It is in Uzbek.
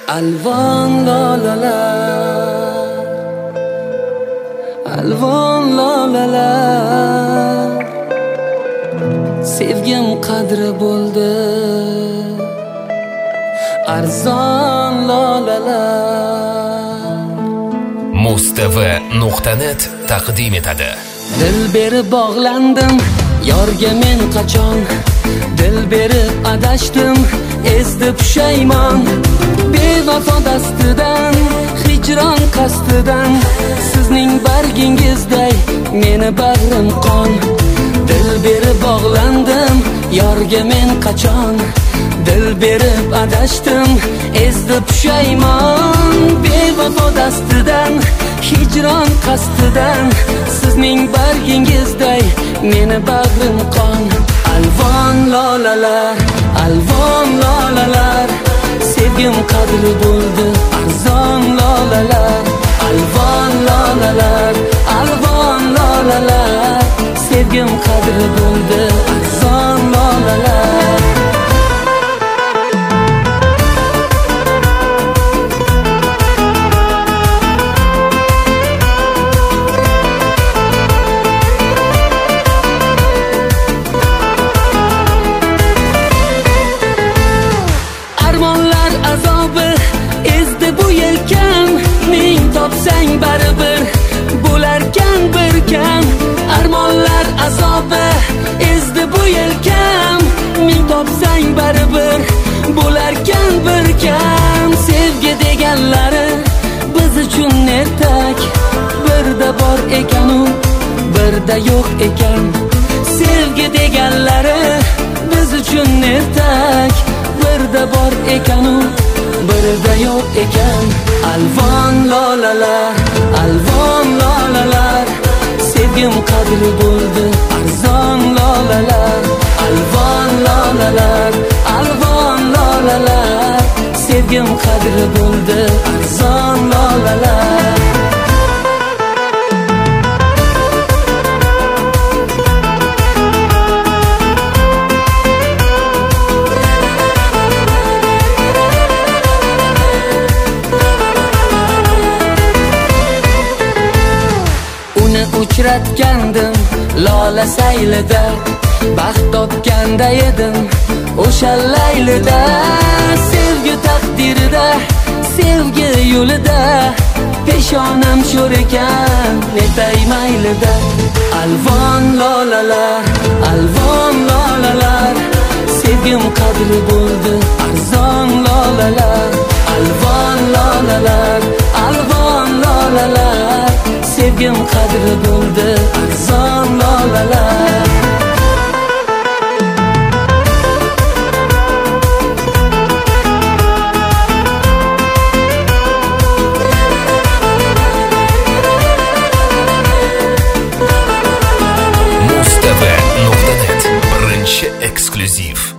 Alvon lolalar, alvon lolalar, sevgim qadri bo'ldi, arzon lolalar. Mustv.net taqdim etadi. Dil berib bog'landim, yorga men qachon, dil berib adashdim, ezdi pushaymon. Bevafo dastidan, hijron qasdidan, sizning bargingizday meni bag'rim qon. Dil berib bog'landim, yorga men qachon, dil berib adashdim, ezdi pushaymon. Bevafo dastidan, hijron qasdidan, sizning bargingizday meni bag'rim qon. Alvon lolalar, alvon lolalar, sevgim qadri bo'ldi, arzon lolalar. Alvon lolalar, alvon lolalar, sevgim qadri bo'ldi, arzon lolalar. Armonlar azobi ezdi bu yelkam, ming topsang baribir bo'larkan bir kam. Armonlar azobi ezdi bu yelkam, ming topsang baribir bo'larkan bir kam. Sevgi deganlari biz uchun ertak, birda bor ekan u, birda yo'q ekan. Sevgi deganlari biz uchun ertak, birda bor ekan u, birda yo'q ekan. Alvon lolalar, alvon lolalar, sevgim qadri bo'ldi, arzon lolalar. Alvon lolalar, alvon lolalar, sevgim qadri bo'ldi, arzon lolalar. Uchratgandim lola saylida, baxt topganda edim o'sha laylida. Sevgi taqdirida, sevgi yo'lida, peshonam sho'r ekan netay maylida. Alvon lolalar, alvon lolalar, sevgim qadri bo'ldi, arzon lolalar. Alvon lolalar, alvon lolalar, sevgim qadri bo'ldi, arzon lolalar. Mustv.net birinchi eksklyuziv.